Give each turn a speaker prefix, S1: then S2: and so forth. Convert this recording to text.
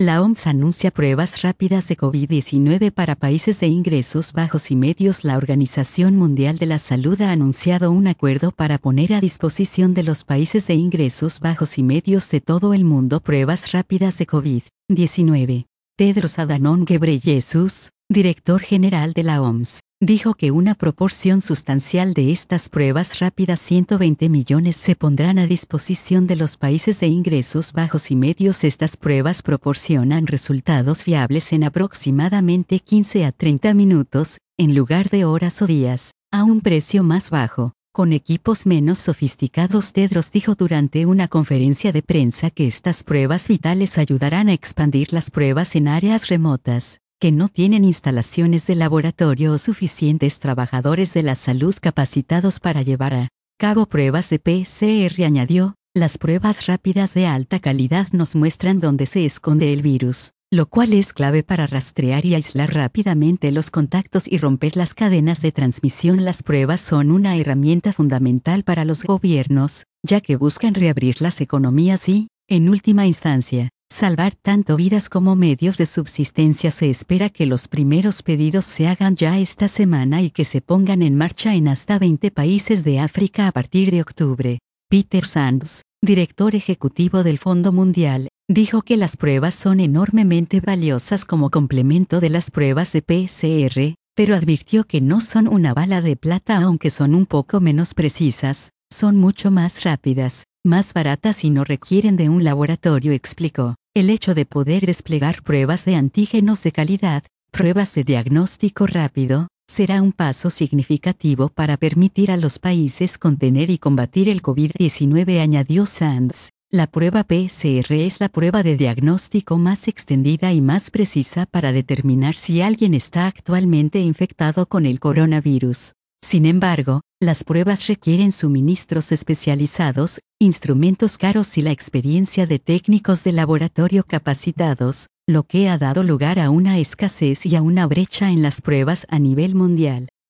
S1: La OMS anuncia pruebas rápidas de COVID-19 para países de ingresos bajos y medios. La Organización Mundial de la Salud ha anunciado un acuerdo para poner a disposición de los países de ingresos bajos y medios de todo el mundo pruebas rápidas de COVID-19. Tedros Adhanom Ghebreyesus, director general de la OMS, dijo que una proporción sustancial de estas pruebas rápidas, 120 millones, se pondrán a disposición de los países de ingresos bajos y medios. Estas pruebas proporcionan resultados fiables en aproximadamente 15 a 30 minutos, en lugar de horas o días, a un precio más bajo, con equipos menos sofisticados. Tedros dijo durante una conferencia de prensa que estas pruebas vitales ayudarán a expandir las pruebas en áreas remotas, que no tienen instalaciones de laboratorio o suficientes trabajadores de la salud capacitados para llevar a cabo pruebas de PCR. Añadió, las pruebas rápidas de alta calidad nos muestran dónde se esconde el virus, lo cual es clave para rastrear y aislar rápidamente los contactos y romper las cadenas de transmisión. Las pruebas son una herramienta fundamental para los gobiernos, ya que buscan reabrir las economías y, en última instancia, salvar tanto vidas como medios de subsistencia. Se espera que los primeros pedidos se hagan ya esta semana y que se pongan en marcha en hasta 20 países de África a partir de octubre. Peter Sands, director ejecutivo del Fondo Mundial, dijo que las pruebas son enormemente valiosas como complemento de las pruebas de PCR, pero advirtió que no son una bala de plata. Aunque son un poco menos precisas, son mucho más rápidas, más baratas y no requieren de un laboratorio, explicó. El hecho de poder desplegar pruebas de antígenos de calidad, pruebas de diagnóstico rápido, será un paso significativo para permitir a los países contener y combatir el COVID-19, añadió Sands. La prueba PCR es la prueba de diagnóstico más extendida y más precisa para determinar si alguien está actualmente infectado con el coronavirus. Sin embargo, las pruebas requieren suministros especializados, instrumentos caros y la experiencia de técnicos de laboratorio capacitados, lo que ha dado lugar a una escasez y a una brecha en las pruebas a nivel mundial.